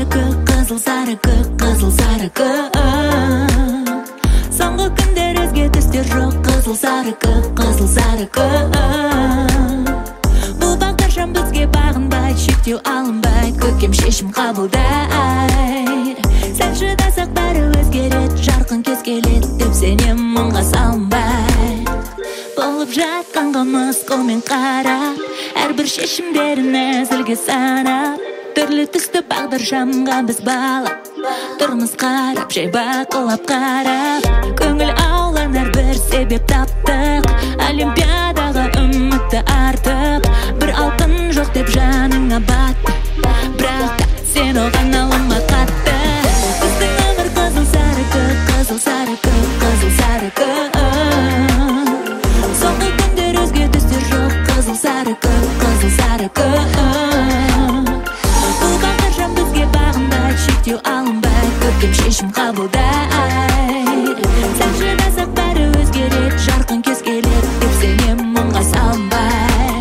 көк, қызыл сары көк, қызыл сары көк. Соңғы күндер өзге түстер жоқ, қызыл сары көк, қызыл сары көк. Бұл бағдаршам бізге бағынбай, шектеу алынбай, көкем шешім қабылдай. Сәл шыдасақ бәрі өзгерет, жарқын кез келет деп сенем, мұңға салынбай. Болып жатқан қылмыс қолмен қарап, әрбір шешімдерін әзілге санап, түрлі түсті бағдаршамға біз балап тұрмыз қарап, жай бақылап қарап. Көңіл аулан әрбір себеп таптық, олимпиадаға үмітті артып. Бір алтын жоқ деп жаныңа батты, бірақ та сен оған алынма қатты. Біздің өмір қызыл сары көк, қызыл сары көк, қызыл сары көк. Соңғы күндер өзге түстер жоқ, қызыл сары көк, қызыл сары көк. Бұл бағдаршам бізге бағынбай, шектеу алынбай, көкем шешім қабылдай. Сәл шыдасақ бәрі өзгерет, жарқын кез келет деп сенем, мұңға салынбай.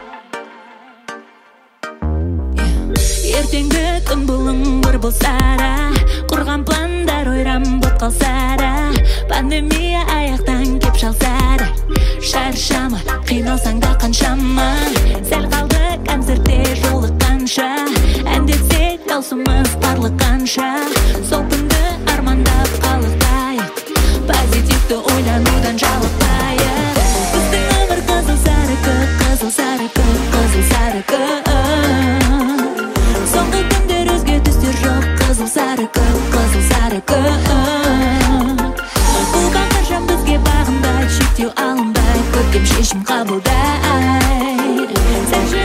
Ертеңгі күн бұлың бір болса да, құрған пландар ойран боп қалса да, пандемия аяқтан кеп шалса да, шаршама, қиналсаң да қаншама. Сәл қалды концертте жолы қанша, әндетсек даусымыз барлық қанша. Сол күнді армандап қалықтайық, позитивті ойланудан жалықпайық. Біздің өмір қызыл сары көк, қызыл сары көк, қызыл сары көк. Соңғы күндер өзге түстер жоқ, қызыл сары көк, қызыл сары көк. Бұл бағдаршам бізге бағынбай, шектеу алынбай, көкем шешім қабылдай. Сәл